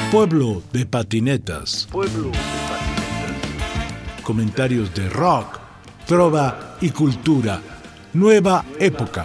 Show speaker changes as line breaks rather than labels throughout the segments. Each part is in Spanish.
Pueblo de patinetas. Comentarios de rock, trova y cultura. Nueva época.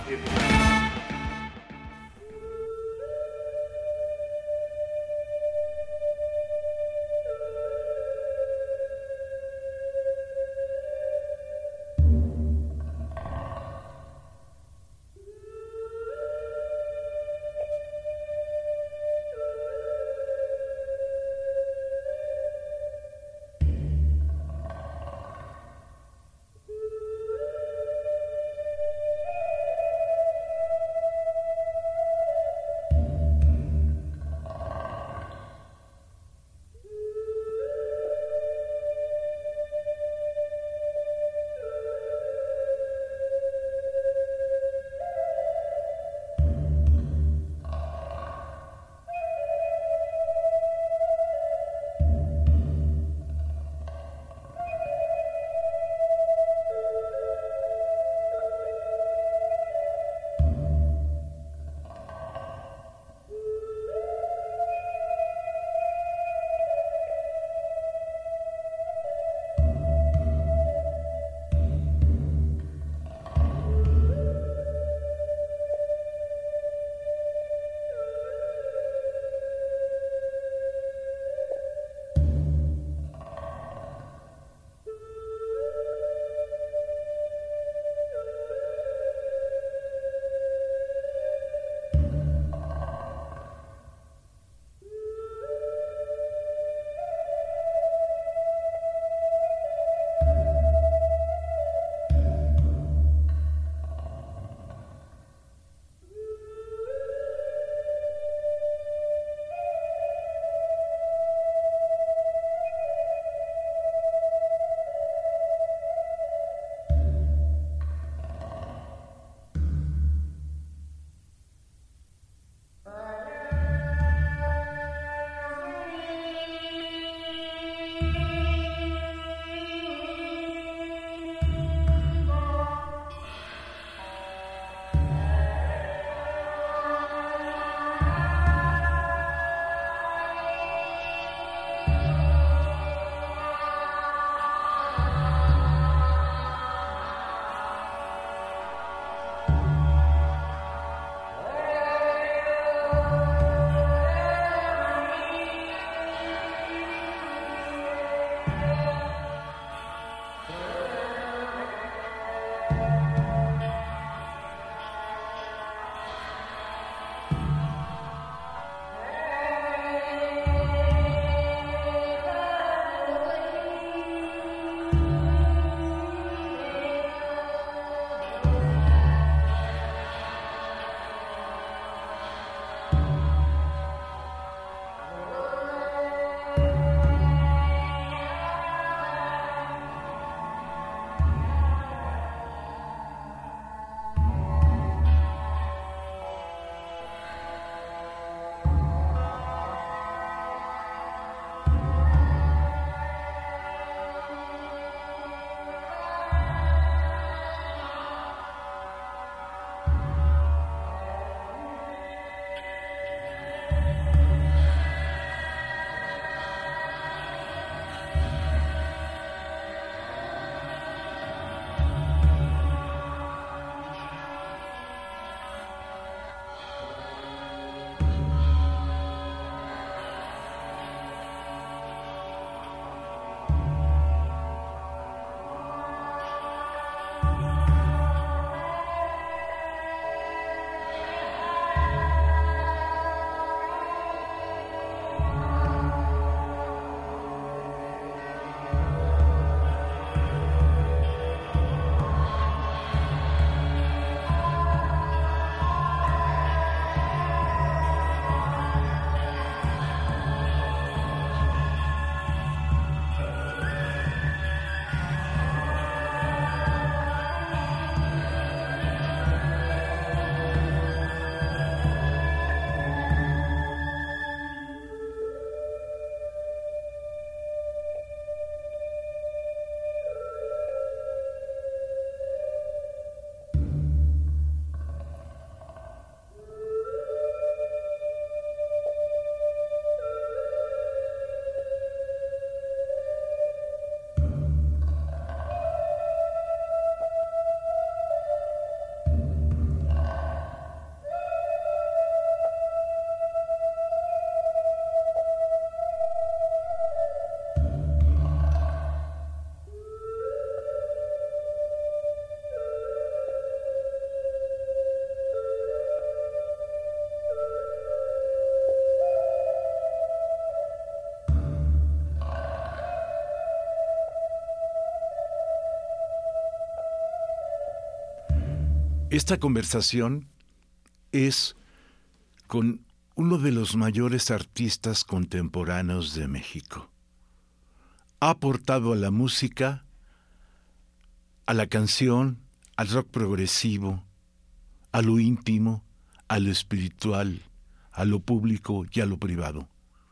Esta conversación es con uno de los mayores artistas contemporáneos de México. Ha aportado a la música, a la canción, al rock progresivo, a lo íntimo, a lo espiritual, a lo público y a lo privado.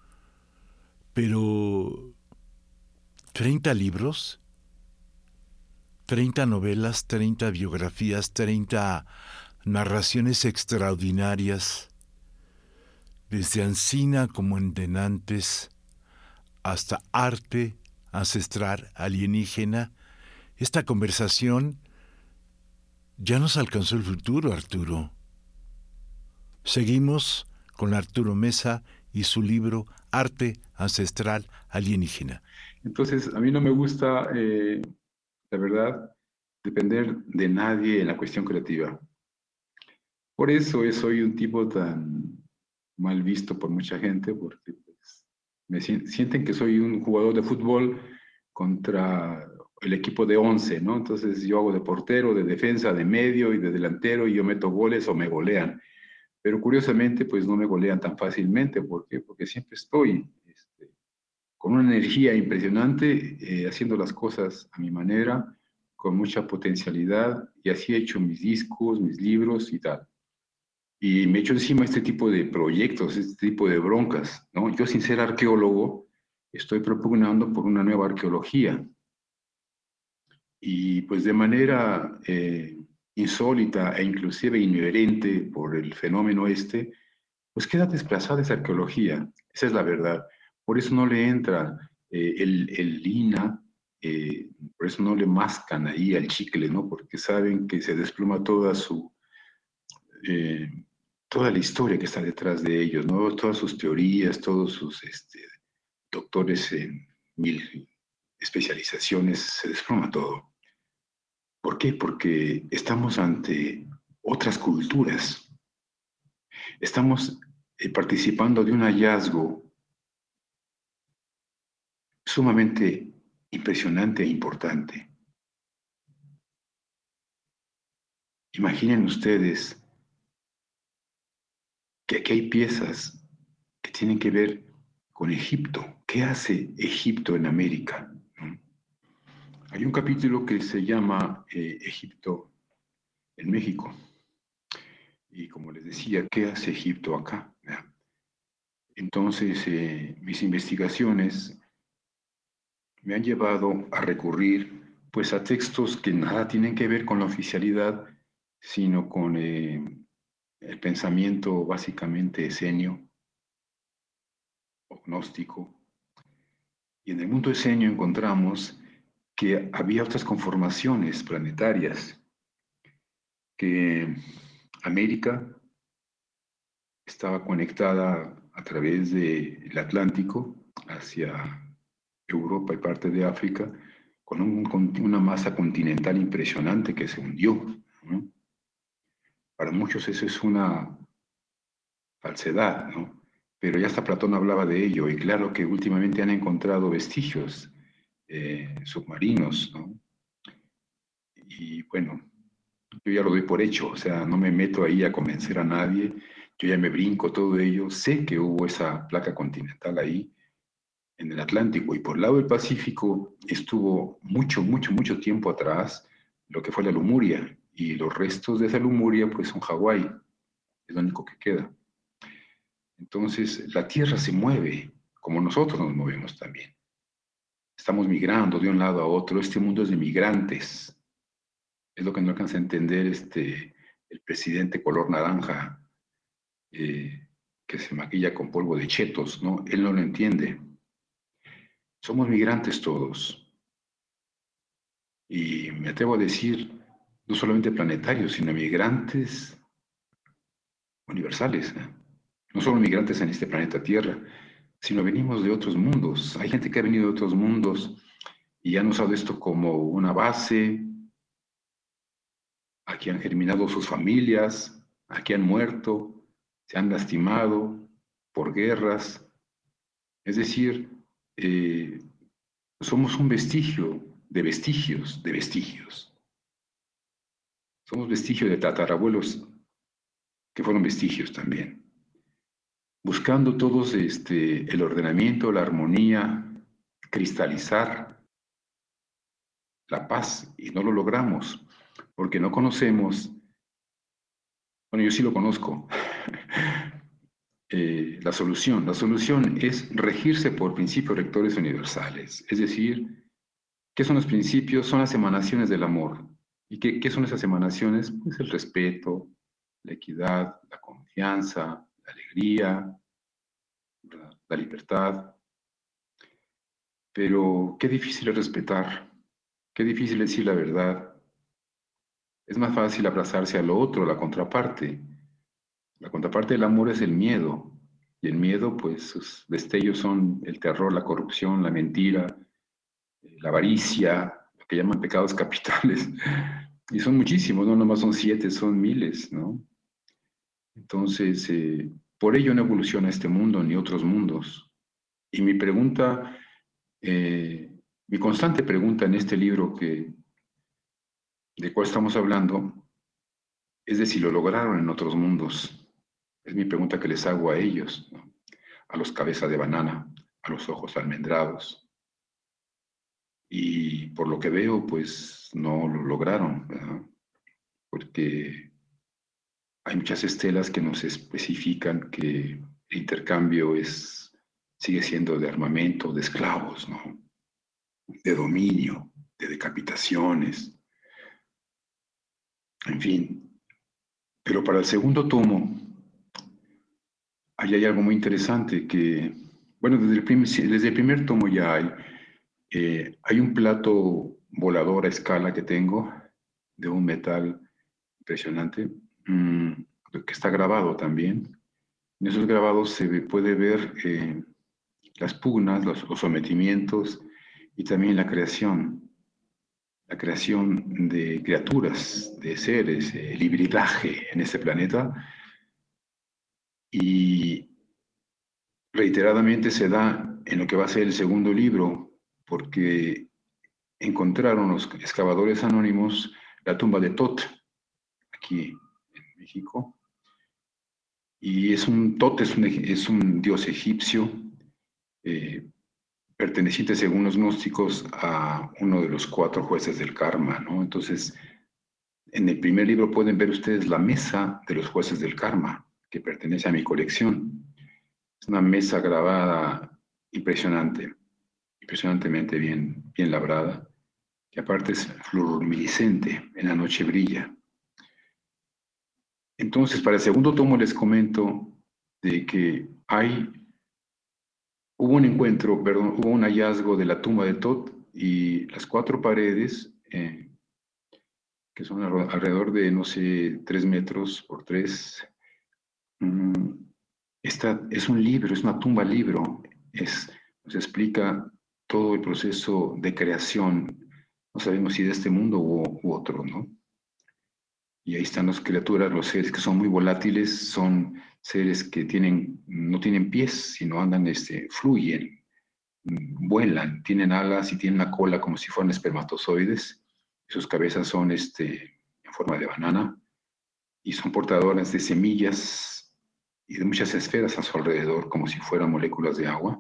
Pero 30 libros, 30 novelas, 30 biografías, 30 narraciones extraordinarias, desde Ancina como en Denantes, hasta arte ancestral alienígena. Esta conversación ya nos alcanzó el futuro, Arturo. Seguimos con Arturo Meza y su libro Arte Ancestral Alienígena.
Entonces, a mí no me gusta, la verdad, depender de nadie en la cuestión creativa. Por eso soy un tipo tan mal visto por mucha gente, porque pues, sienten que soy un jugador de fútbol contra el equipo de 11, ¿no? Entonces yo hago de portero, de defensa, de medio y de delantero, y yo meto goles o me golean. Pero curiosamente, pues no me golean tan fácilmente. ¿Por qué? Porque siempre estoy con una energía impresionante, haciendo las cosas a mi manera, con mucha potencialidad, y así he hecho mis discos, mis libros y tal. Y me echo encima este tipo de proyectos, este tipo de broncas, ¿no? Yo, sin ser arqueólogo, estoy propugnando por una nueva arqueología. Y pues de manera insólita e inclusive inherente por el fenómeno pues queda desplazada esa arqueología. Esa es la verdad. Por eso no le entra el lina, por eso no le mascan ahí al chicle, ¿no? Porque saben que se desploma eh, toda la historia que está detrás de ellos, ¿no? Todas sus teorías, todos sus doctores en mil especializaciones, se desploma todo. ¿Por qué? Porque estamos ante otras culturas. Estamos participando de un hallazgo sumamente impresionante e importante. Imaginen ustedes que aquí hay piezas que tienen que ver con Egipto. ¿Qué hace Egipto en América? ¿No? Hay un capítulo que se llama Egipto en México. Y como les decía, ¿qué hace Egipto acá? Entonces, mis investigaciones me han llevado a recurrir pues a textos que nada tienen que ver con la oficialidad, sino con el pensamiento básicamente esenio o gnóstico. Y en el mundo esenio encontramos que había otras conformaciones planetarias, que América estaba conectada a través del Atlántico hacia Europa y parte de África, con una masa continental impresionante que se hundió, ¿no? Para muchos eso es una falsedad, ¿no? Pero ya hasta Platón hablaba de ello, y claro que últimamente han encontrado vestigios submarinos, ¿no? Y bueno, yo ya lo doy por hecho, o sea, no me meto ahí a convencer a nadie, yo ya me brinco todo ello, sé que hubo esa placa continental ahí en el Atlántico, y por el lado del Pacífico estuvo mucho tiempo atrás lo que fue la Lemuria, y los restos de esa Lemuria pues son Hawái, es lo único que queda. Entonces la Tierra se mueve, como nosotros nos movemos también. Estamos migrando de un lado a otro, este mundo es de migrantes. Es lo que no alcanza a entender el presidente color naranja, que se maquilla con polvo de chetos, ¿no? Él no lo entiende. Somos migrantes todos. Y me atrevo a decir, no solamente planetarios, sino migrantes universales, ¿eh? No solo migrantes en este planeta Tierra, sino venimos de otros mundos. Hay gente que ha venido de otros mundos y han usado esto como una base. Aquí han germinado sus familias, aquí han muerto, se han lastimado por guerras. Es decir, eh, somos un vestigio de vestigios de vestigios. Somos vestigios de tatarabuelos que fueron vestigios también. Buscando todos el ordenamiento, la armonía, cristalizar la paz, y no lo logramos, porque no conocemos, bueno, yo sí lo conozco, la solución. La solución es regirse por principios rectores universales, es decir, ¿qué son los principios? Son las emanaciones del amor. ¿Y qué son esas emanaciones? Pues el respeto, la equidad, la confianza, la alegría, la libertad. Pero qué difícil es respetar, qué difícil es decir la verdad. Es más fácil abrazarse a lo otro, a la contraparte. La contraparte del amor es el miedo. Y el miedo, pues, sus destellos son el terror, la corrupción, la mentira, la avaricia, lo que llaman pecados capitales. Y son muchísimos, no nomás son 7, son miles, ¿no? Entonces, por ello no evoluciona este mundo ni otros mundos. Y mi pregunta, mi constante pregunta en este libro de cuál estamos hablando, es de si lo lograron en otros mundos. Es mi pregunta que les hago a ellos, ¿no? A los cabezas de banana, a los ojos almendrados. Y por lo que veo, pues no lo lograron, ¿verdad? Porque hay muchas estelas que nos especifican que el intercambio sigue siendo de armamento, de esclavos, ¿no? De dominio, de decapitaciones, en fin. Pero para el segundo tomo, ahí hay algo muy interesante que, bueno, desde el primer tomo ya hay un plato volador a escala que tengo de un metal impresionante, que está grabado también. En esos grabados se puede ver las pugnas, los sometimientos y también la creación de criaturas, de seres, el hibridaje en este planeta. Y reiteradamente se da en lo que va a ser el segundo libro, porque encontraron los excavadores anónimos la tumba de Tot, aquí en México, y Tot es un dios egipcio, eh, perteneciente, según los gnósticos, a uno de los 4 jueces del karma, ¿no? Entonces, en el primer libro pueden ver ustedes la mesa de los jueces del karma, que pertenece a mi colección. Es una mesa grabada impresionante, impresionantemente bien labrada, que aparte es fluorescente, en la noche brilla. Entonces, para el segundo tomo les comento de que hubo un encuentro, perdón, hubo un hallazgo de la tumba de Tot y las 4 paredes, que son alrededor de, no sé, 3 metros por 3. Esta es un libro, es una tumba libro, nos explica todo el proceso de creación, no sabemos si de este mundo u otro, ¿no? Y ahí están las criaturas, los seres que son muy volátiles, son seres que no tienen pies, sino andan, fluyen, vuelan, tienen alas y tienen una cola como si fueran espermatozoides. Sus cabezas son en forma de banana y son portadoras de semillas y de muchas esferas a su alrededor, como si fueran moléculas de agua.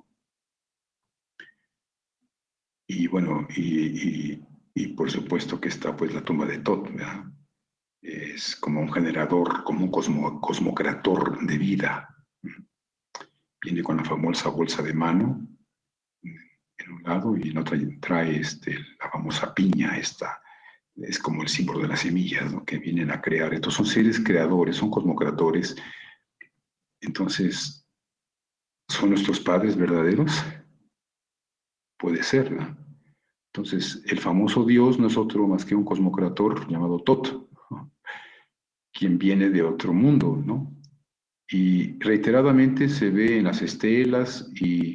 Y bueno, y por supuesto que está pues la tumba de Tot, ¿verdad? Es como un generador, como un cosmocreator de vida. Viene con la famosa bolsa de mano en un lado y en otra trae la famosa piña, esta es como el símbolo de las semillas, ¿no? Que vienen a crear. Estos son seres creadores, son cosmocreadores. Entonces, ¿son nuestros padres verdaderos? Puede ser, ¿no? Entonces, el famoso Dios no es otro más que un cosmocreator llamado Tot, ¿no? Quien viene de otro mundo, ¿no? Y reiteradamente se ve en las estelas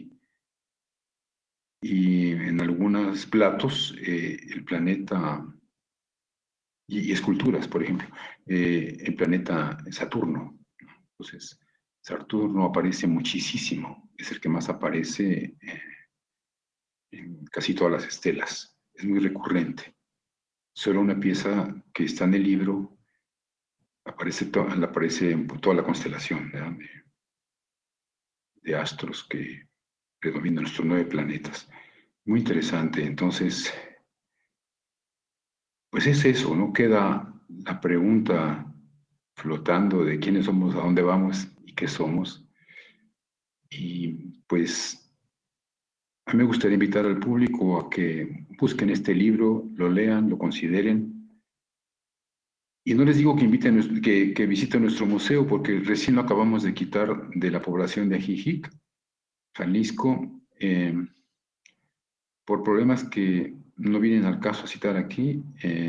y en algunos platos el planeta y esculturas, por ejemplo, el planeta Saturno. Entonces, Saturno aparece muchísimo, es el que más aparece en casi todas las estelas, es muy recurrente. Solo una pieza que está en el libro aparece toda la constelación, ¿verdad? De astros que predominan nuestros 9 planetas. Muy interesante. Entonces, pues es eso, ¿no? Queda la pregunta flotando de quiénes somos, a dónde vamos y qué somos. Y pues a mí me gustaría invitar al público a que busquen este libro, lo lean, lo consideren. Y no les digo que inviten, que visiten nuestro museo, porque recién lo acabamos de quitar de la población de Ajijic, Jalisco, por problemas que no vienen al caso a citar aquí,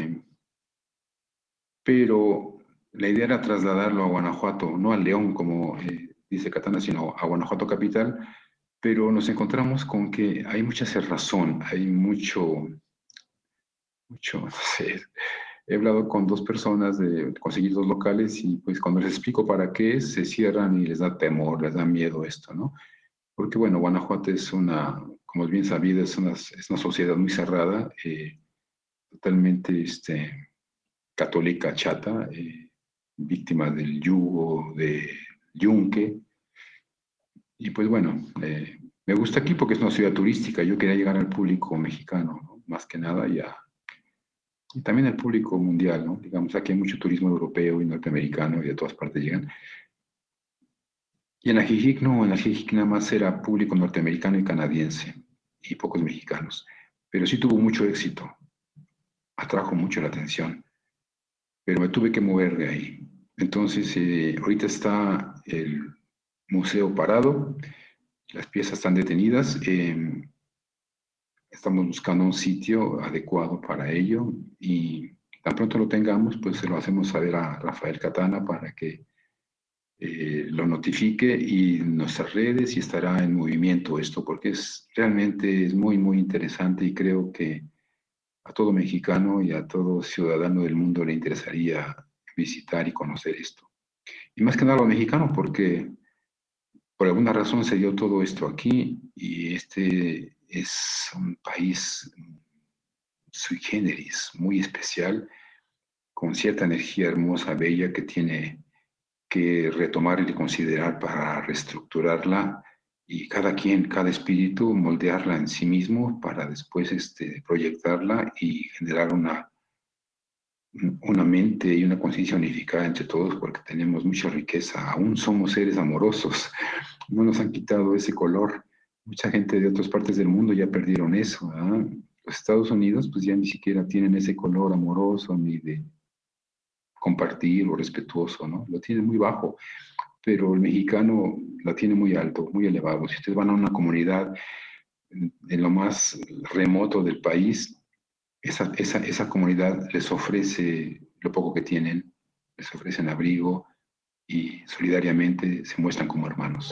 pero la idea era trasladarlo a Guanajuato, no a León, como dice Catana, sino a Guanajuato capital, pero nos encontramos con que hay mucha cerrazón, hay no sé, he hablado con 2 personas de conseguir 2 locales y pues cuando les explico para qué se cierran y les da temor, les da miedo esto, ¿no? Porque bueno, Guanajuato es como es bien sabido, es una sociedad muy cerrada, totalmente católica chata, víctima del yugo de Yunque. Y pues bueno, me gusta aquí porque es una ciudad turística. Yo quería llegar al público mexicano, ¿no? Más que nada, y también al público mundial, ¿no? Digamos, aquí hay mucho turismo europeo y norteamericano y de todas partes llegan. Y en Ajijic no, en Ajijic nada más era público norteamericano y canadiense y pocos mexicanos. Pero sí tuvo mucho éxito, atrajo mucho la atención, pero me tuve que mover de ahí. Entonces, ahorita está el museo parado, las piezas están detenidas, estamos buscando un sitio adecuado para ello y tan pronto lo tengamos, pues se lo hacemos saber a Rafael Catana para que lo notifique y en nuestras redes y estará en movimiento esto, porque realmente es muy, muy interesante y creo que a todo mexicano y a todo ciudadano del mundo le interesaría visitar y conocer esto. Y más que nada a los mexicanos, porque por alguna razón se dio todo esto aquí y este es un país sui generis, muy especial, con cierta energía hermosa, bella, que tiene que retomar y considerar para reestructurarla y cada quien, cada espíritu, moldearla en sí mismo para después proyectarla y generar una mente y una conciencia unificada entre todos porque tenemos mucha riqueza, aún somos seres amorosos, no nos han quitado ese color. Mucha gente de otras partes del mundo ya perdieron eso, ¿verdad? Los Estados Unidos pues ya ni siquiera tienen ese color amoroso ni de compartir o respetuoso, ¿no? Lo tienen muy bajo, pero el mexicano la tiene muy alto, muy elevado. Si ustedes van a una comunidad en lo más remoto del país, esa comunidad les ofrece lo poco que tienen, les ofrecen abrigo y solidariamente se muestran como hermanos.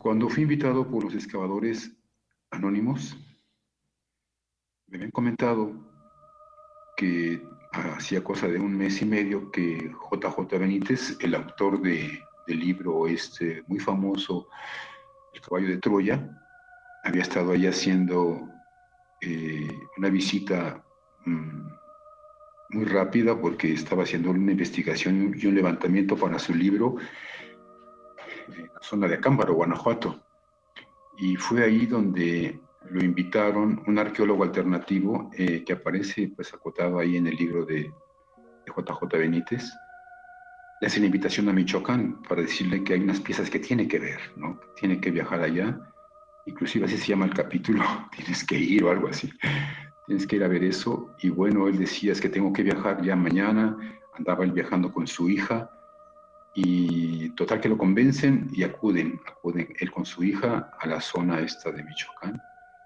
Cuando fui invitado por los excavadores anónimos, me habían comentado que hacía cosa de un mes y medio que J.J. Benítez, el autor del libro muy famoso, El caballo de Troya, había estado ahí haciendo una visita muy rápida porque estaba haciendo una investigación y un levantamiento para su libro en la zona de Acámbaro, Guanajuato. Y fue ahí donde lo invitaron, un arqueólogo alternativo que aparece pues acotado ahí en el libro de J.J. Benítez. Le hace la invitación a Michoacán para decirle que hay unas piezas que tiene que ver, ¿no? Tiene que viajar allá. Inclusive así se llama el capítulo, tienes que ir o algo así. Tienes que ir a ver eso. Y bueno, él decía, es que tengo que viajar ya mañana. Andaba él viajando con su hija. Y total que lo convencen y acuden él con su hija a la zona esta de Michoacán.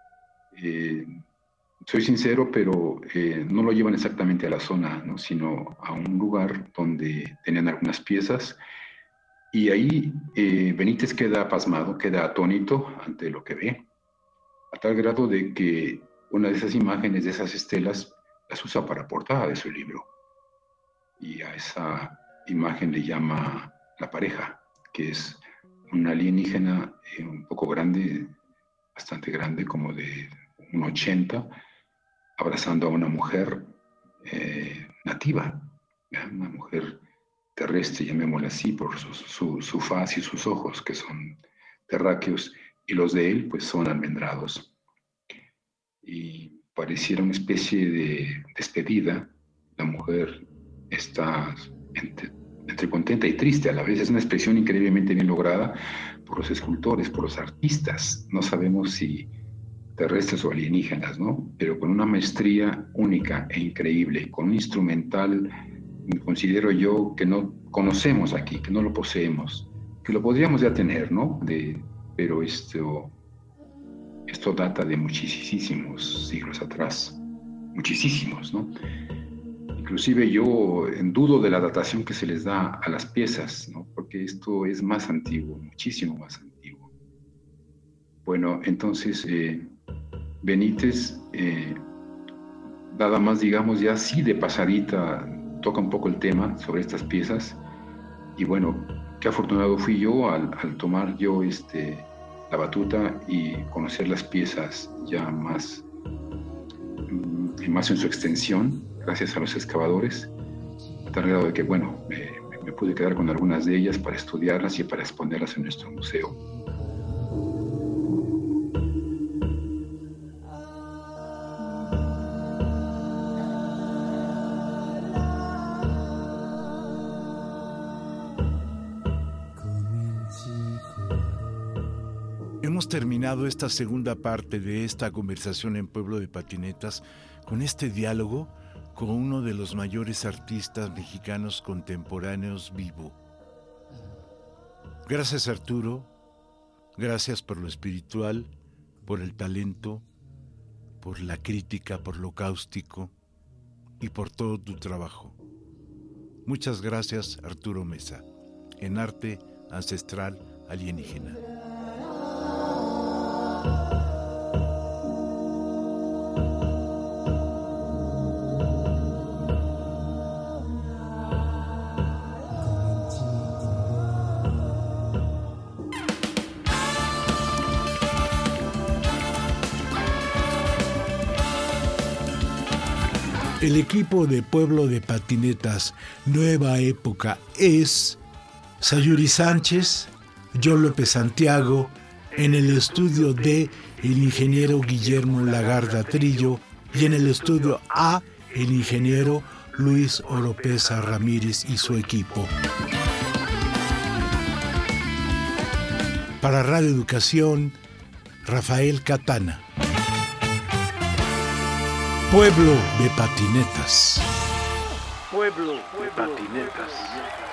Soy sincero, pero no lo llevan exactamente a la zona, ¿no? Sino a un lugar donde tenían algunas piezas. Y ahí Benítez queda pasmado, queda atónito ante lo que ve, a tal grado de que una de esas imágenes, de esas estelas, las usa para portada de su libro. Y a esa imagen le llama La Pareja, que es una alienígena un poco grande, bastante grande, como de 1,80, abrazando a una mujer nativa, ¿ya? Una mujer terrestre, llamémosla así, por su faz y sus ojos, que son terráqueos, y los de él, pues, son almendrados. Y pareciera una especie de despedida. La mujer está entre contenta y triste a la vez. Es una expresión increíblemente bien lograda por los escultores, por los artistas. No sabemos si terrestres o alienígenas, ¿no? Pero con una maestría única e increíble, con un instrumental, considero yo, que no conocemos aquí, que no lo poseemos, que lo podríamos ya tener, ¿no? Pero esto data de muchísimos siglos atrás, muchísimos, ¿no? Inclusive yo dudo de la datación que se les da a las piezas, ¿no? Porque esto es más antiguo, muchísimo más antiguo. Bueno, entonces Benítez, nada más, digamos, ya sí de pasadita, toca un poco el tema sobre estas piezas. Y bueno, qué afortunado fui yo al tomar yo la batuta y conocer las piezas ya más en su extensión, gracias a los excavadores, a tal grado de que, bueno, me pude quedar con algunas de ellas para estudiarlas y para exponerlas en nuestro museo.
Hemos terminado esta segunda parte de esta conversación en Pueblo de Patinetas con este diálogo con uno de los mayores artistas mexicanos contemporáneos vivo. Gracias, Arturo. Gracias por lo espiritual, por el talento, por la crítica, por lo cáustico y por todo tu trabajo. Muchas gracias, Arturo Mesa, en Arte Ancestral Alienígena. El equipo de Pueblo de Patinetas Nueva Época es Sayuri Sánchez, John López Santiago, en el estudio D, el ingeniero Guillermo Lagarda Trillo, y en el estudio A, el ingeniero Luis Oropesa Ramírez y su equipo. Para Radio Educación, Rafael Catana. Pueblo de Patinetas.
Pueblo de Patinetas.